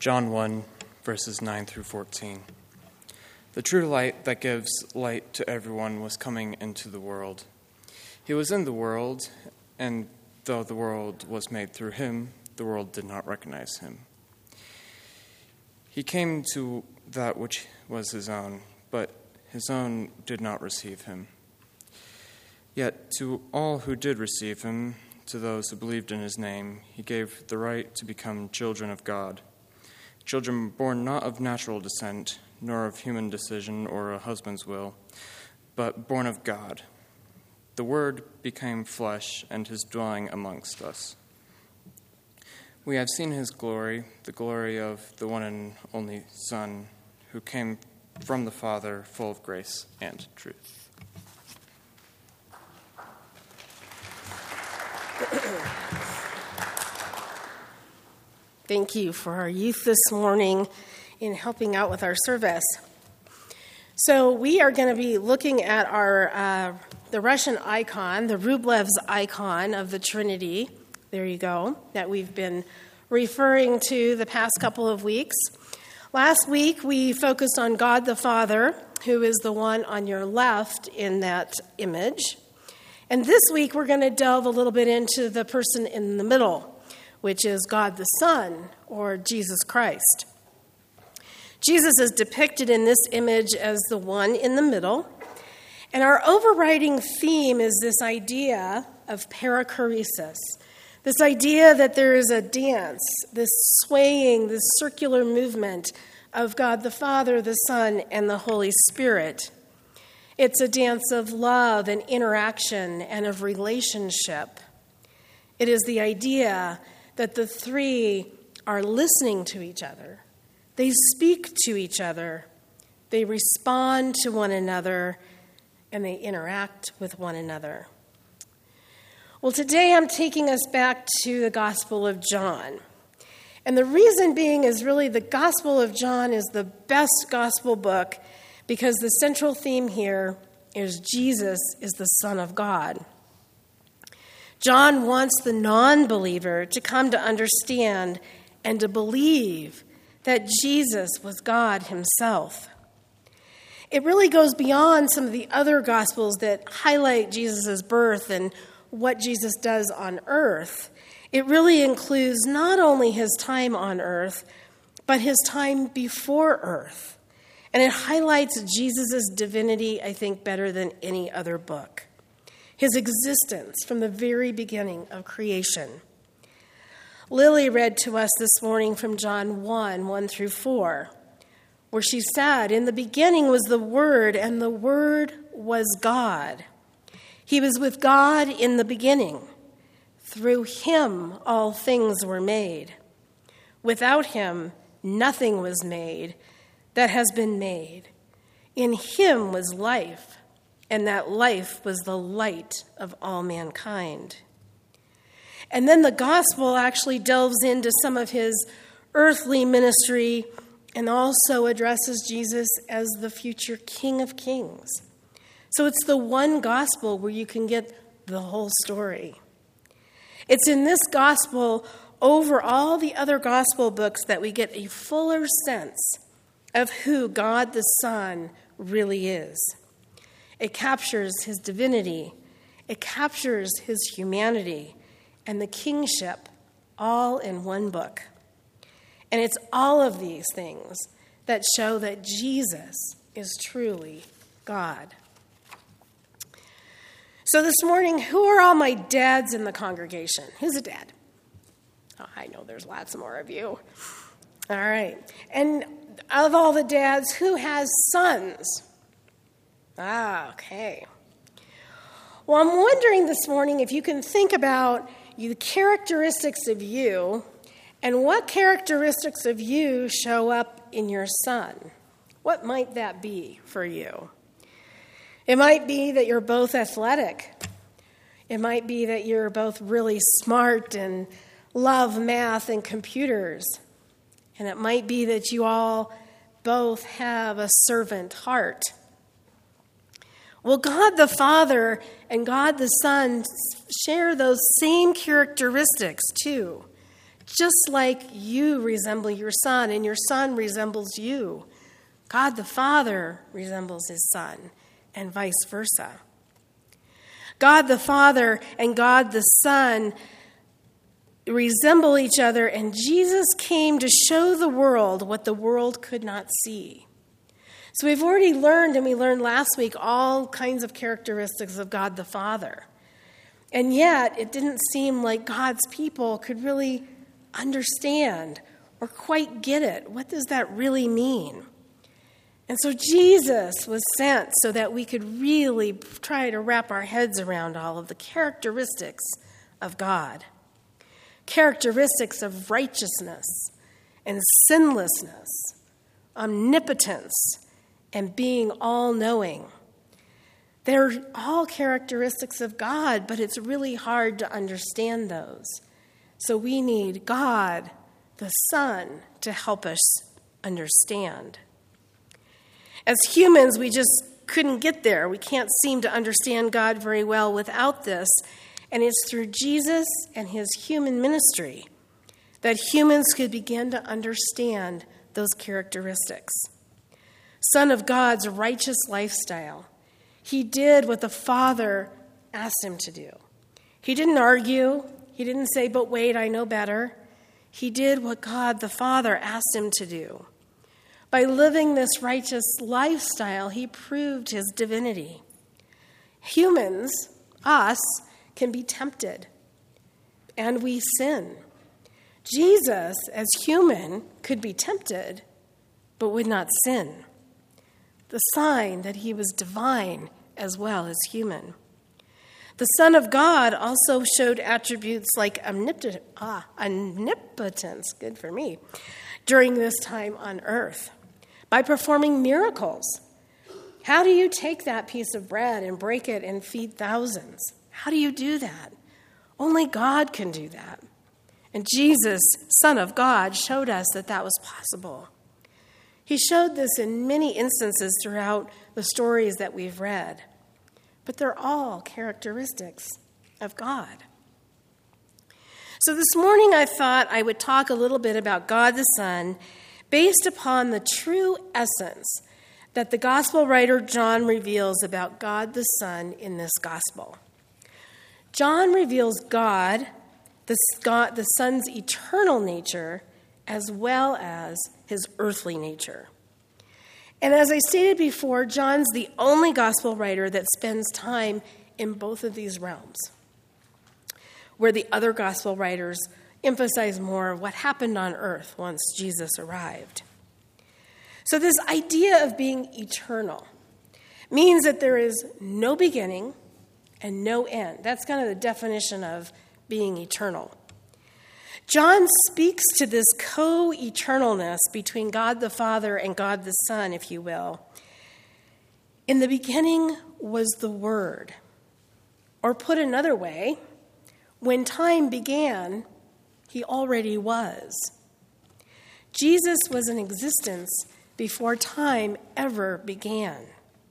John 1, verses 9 through 14. The true light that gives light to everyone was coming into the world. He was in the world, and though the world was made through him, the world did not recognize him. He came to that which was his own, but his own did not receive him. Yet to all who did receive him, to those who believed in his name, he gave the right to become children of God. Children born not of natural descent, nor of human decision or a husband's will, but born of God. The Word became flesh and his dwelling amongst us. We have seen his glory, the glory of the one and only Son, who came from the Father, full of grace and truth. Thank you for our youth this morning in helping out with our service. So we are going to be looking at our the Russian icon, the Rublev's icon of the Trinity. There you go, that we've been referring to the past couple of weeks. Last week we focused on God the Father, who is the one on your left in that image. And this week we're going to delve a little bit into the person in the middle, which is God the Son, or Jesus Christ. Jesus is depicted in this image as the one in the middle, and our overriding theme is this idea of perichoresis, this idea that there is a dance, this swaying, this circular movement of God the Father, the Son, and the Holy Spirit. It's a dance of love and interaction and of relationship. It is the idea that the three are listening to each other. They speak to each other. They respond to one another, and they interact with one another. Well, today I'm taking us back to the Gospel of John. And the reason being is really the Gospel of John is the best gospel book because the central theme here is Jesus is the Son of God. John wants the non-believer to come to understand and to believe that Jesus was God himself. It really goes beyond some of the other Gospels that highlight Jesus' birth and what Jesus does on earth. It really includes not only his time on earth, but his time before earth. And it highlights Jesus' divinity, I think, better than any other book. His existence from the very beginning of creation. Lily read to us this morning from John 1 through 4, where she said, "In the beginning was the Word, and the Word was God. He was with God in the beginning. Through him all things were made. Without him nothing was made that has been made. In him was life, and that life was the light of all mankind." And then the gospel actually delves into some of his earthly ministry and also addresses Jesus as the future King of Kings. So it's the one gospel where you can get the whole story. It's in this gospel over all the other gospel books that we get a fuller sense of who God the Son really is. It captures his divinity, it captures his humanity, and the kingship all in one book. And it's all of these things that show that Jesus is truly God. So this morning, who are all my dads in the congregation? Who's a dad? Oh, I know there's lots more of you. All right. And of all the dads, who has sons? Ah, okay. Well, I'm wondering this morning if you can think about the characteristics of you and what characteristics of you show up in your son. What might that be for you? It might be that you're both athletic. It might be that you're both really smart and love math and computers. And it might be that you all both have a servant heart. Well, God the Father and God the Son share those same characteristics too. just like you resemble your Son and your Son resembles you. God the Father resembles his Son, and vice versa. God the Father and God the Son resemble each other, and Jesus came to show the world what the world could not see. So we've already learned, and we learned last week, all kinds of characteristics of God the Father. And yet, it didn't seem like God's people could really understand or quite get it. What does that really mean? And so Jesus was sent so that we could really try to wrap our heads around all of the characteristics of God. Characteristics of righteousness and sinlessness, omnipotence, and being all-knowing. They're all characteristics of God, but it's really hard to understand those. So we need God, the Son, to help us understand. As humans, we just couldn't get there. We can't seem to understand God very well without this. And it's through Jesus and his human ministry that humans could begin to understand those characteristics. Son of God's righteous lifestyle. He did what the Father asked him to do. He didn't argue. He didn't say, but wait, I know better. He did what God the Father asked him to do. By living this righteous lifestyle, he proved his divinity. Humans, us, can be tempted, and we sin. Jesus, as human, could be tempted, but would not sin. The sign that he was divine as well as human. The Son of God also showed attributes like omnipotence, good for me, during this time on earth by performing miracles. How do you take that piece of bread and break it and feed thousands? How do you do that? Only God can do that. And Jesus, Son of God, showed us that that was possible. He showed this in many instances throughout the stories that we've read. But they're all characteristics of God. So this morning I thought I would talk a little bit about God the Son based upon the true essence that the gospel writer John reveals about God the Son in this gospel. John reveals God, the Son's eternal nature, as well as his earthly nature. And as I stated before, John's the only gospel writer that spends time in both of these realms, where the other gospel writers emphasize more of what happened on earth once Jesus arrived. So this idea of being eternal means that there is no beginning and no end. That's kind of the definition of being eternal. John speaks to this co-eternalness between God the Father and God the Son, if you will. In the beginning was the Word. Or put another way, when time began, he already was. Jesus was in existence before time ever began.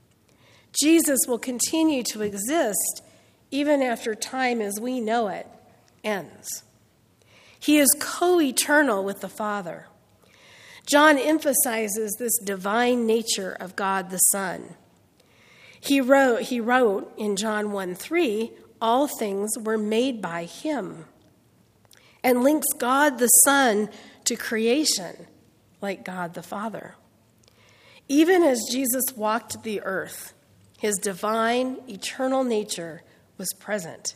Jesus will continue to exist even after time as we know it ends. He is co-eternal with the Father. John emphasizes this divine nature of God the Son. He wrote in John 1:3, all things were made by him, and links God the Son to creation like God the Father. Even as Jesus walked the earth, his divine, eternal nature was present.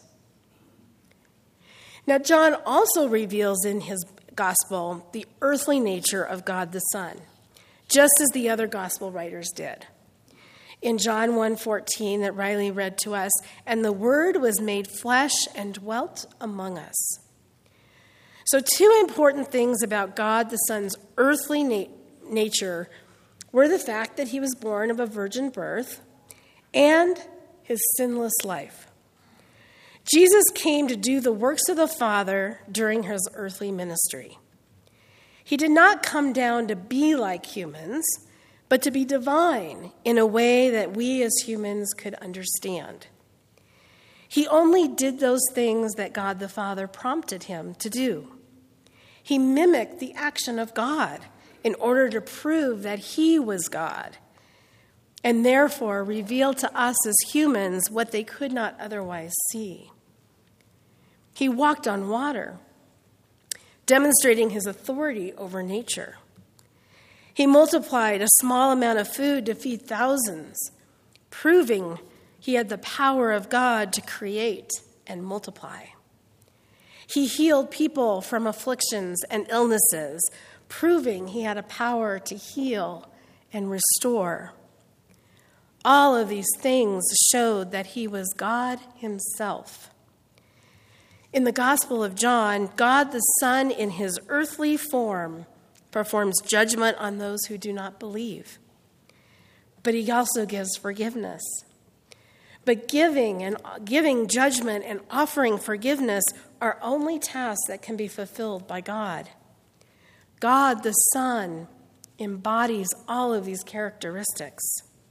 Now, John also reveals in his gospel the earthly nature of God the Son, just as the other gospel writers did. In John 1:14 that Riley read to us, and the Word was made flesh and dwelt among us. So two important things about God the Son's earthly nature were the fact that he was born of a virgin birth and his sinless life. Jesus came to do the works of the Father during his earthly ministry. He did not come down to be like humans, but to be divine in a way that we as humans could understand. He only did those things that God the Father prompted him to do. He mimicked the action of God in order to prove that he was God, and therefore revealed to us as humans what they could not otherwise see. He walked on water, demonstrating his authority over nature. He multiplied a small amount of food to feed thousands, proving he had the power of God to create and multiply. He healed people from afflictions and illnesses, proving he had a power to heal and restore. All of these things showed that he was God himself. In the Gospel of John, God the Son in his earthly form performs judgment on those who do not believe. But he also gives forgiveness. But giving judgment and offering forgiveness are only tasks that can be fulfilled by God. God the Son embodies all of these characteristics.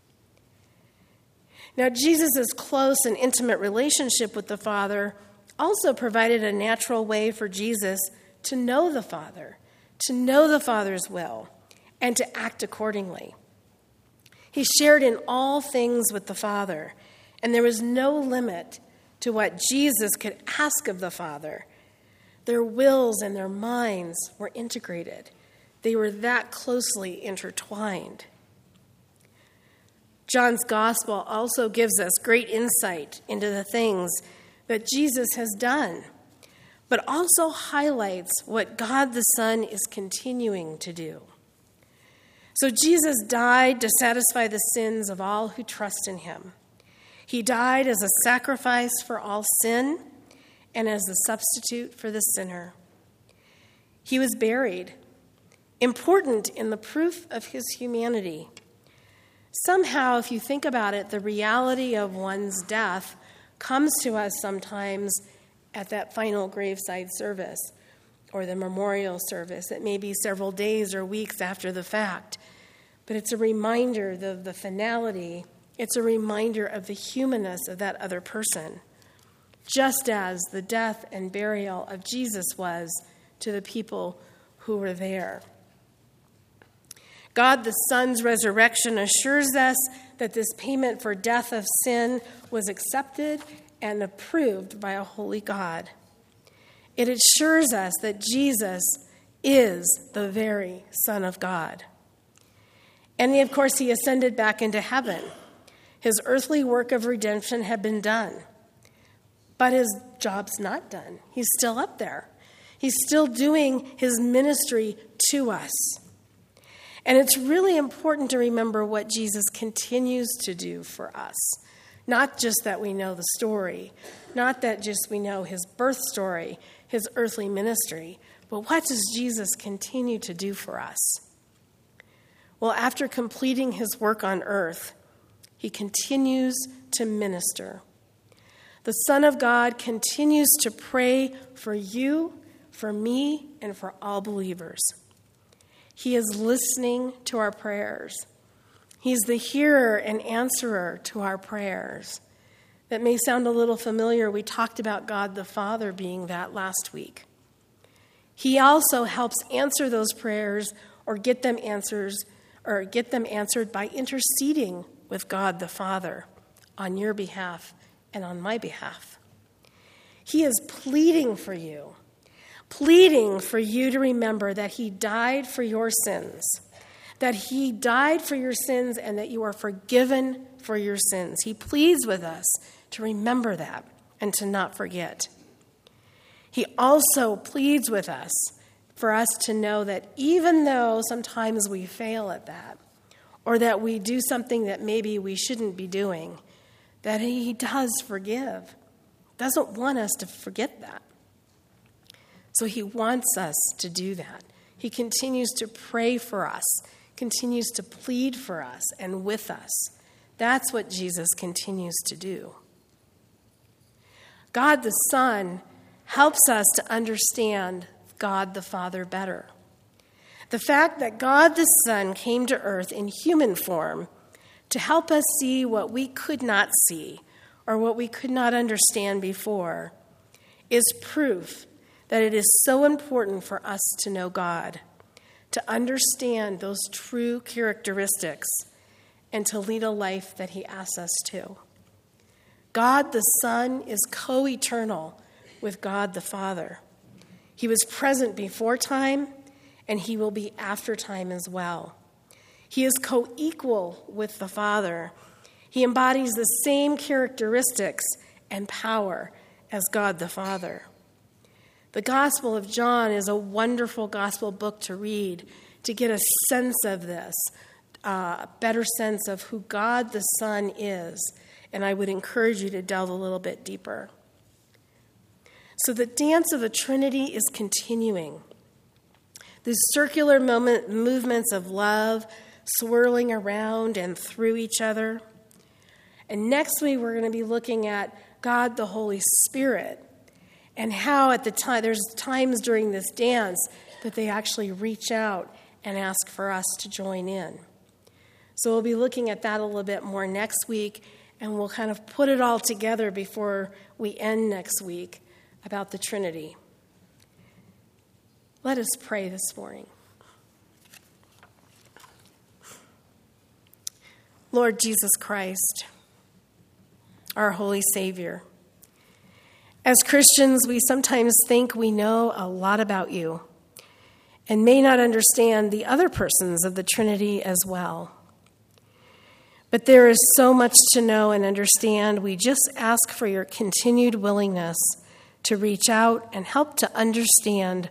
Now, Jesus' close and intimate relationship with the Father also provided a natural way for Jesus to know the Father's will, and to act accordingly. He shared in all things with the Father, and there was no limit to what Jesus could ask of the Father. Their wills and their minds were integrated. They were that closely intertwined. John's Gospel also gives us great insight into the things that Jesus has done, but also highlights what God the Son is continuing to do. So Jesus died to satisfy the sins of all who trust in him. He died as a sacrifice for all sin and as a substitute for the sinner. He was buried, important in the proof of his humanity. Somehow, if you think about it, the reality of one's death comes to us sometimes at that final graveside service or the memorial service. It may be several days or weeks after the fact, but it's a reminder of the finality. It's a reminder of the humanness of that other person, just as the death and burial of Jesus was to the people who were there. God the Son's resurrection assures us that this payment for death of sin was accepted and approved by a holy God. It assures us that Jesus is the very Son of God. And of course, he ascended back into heaven. His earthly work of redemption had been done, but his job's not done. He's still up there. He's still doing his ministry to us. And it's really important to remember what Jesus continues to do for us. Not just that we know the story, not that just we know his birth story, his earthly ministry, but what does Jesus continue to do for us? Well, after completing his work on earth, he continues to minister. The Son of God continues to pray for you, for me, and for all believers. He is listening to our prayers. He's the hearer and answerer to our prayers. That may sound a little familiar. We talked about God the Father being that last week. He also helps answer those prayers or get them answered by interceding with God the Father on your behalf and on my behalf. He is pleading for you to remember that he died for your sins, that he died for your sins and that you are forgiven for your sins. He pleads with us to remember that and to not forget. He also pleads with us for us to know that even though sometimes we fail at that, or that we do something that maybe we shouldn't be doing, that he does forgive. Doesn't want us to forget that. So he wants us to do that. He continues to pray for us, continues to plead for us and with us. That's what Jesus continues to do. God the Son helps us to understand God the Father better. The fact that God the Son came to earth in human form to help us see what we could not see or what we could not understand before is proof that it is so important for us to know God, to understand those true characteristics, and to lead a life that he asks us to. God the Son is co-eternal with God the Father. He was present before time, and he will be after time as well. He is co-equal with the Father. He embodies the same characteristics and power as God the Father. The Gospel of John is a wonderful gospel book to read to get a sense of this, a better sense of who God the Son is. And I would encourage you to delve a little bit deeper. So the dance of the Trinity is continuing. These circular movements of love swirling around and through each other. And next week we're going to be looking at God the Holy Spirit and how at the time, there's times during this dance that they actually reach out and ask for us to join in. So we'll be looking at that a little bit more next week, and we'll kind of put it all together before we end next week about the Trinity. Let us pray this morning. Lord Jesus Christ, our holy Savior, as Christians, we sometimes think we know a lot about you and may not understand the other persons of the Trinity as well. But there is so much to know and understand. We just ask for your continued willingness to reach out and help us to understand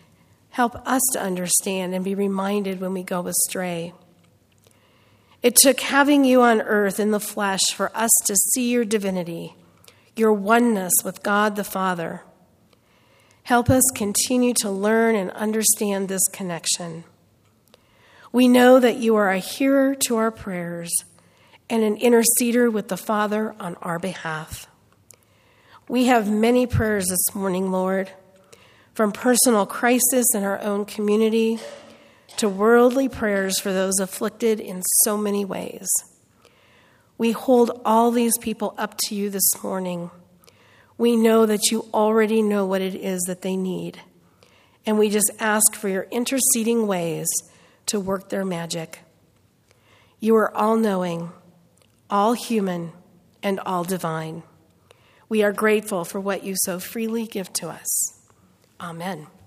and be reminded when we go astray. It took having you on earth in the flesh for us to see your divinity, your oneness with God the Father. Help us continue to learn and understand this connection. We know that you are a hearer to our prayers and an interceder with the Father on our behalf. We have many prayers this morning, Lord, from personal crisis in our own community to worldly prayers for those afflicted in so many ways. We hold all these people up to you this morning. We know that you already know what it is that they need, and we just ask for your interceding ways to work their magic. You are all-knowing, all human, and all divine. We are grateful for what you so freely give to us. Amen.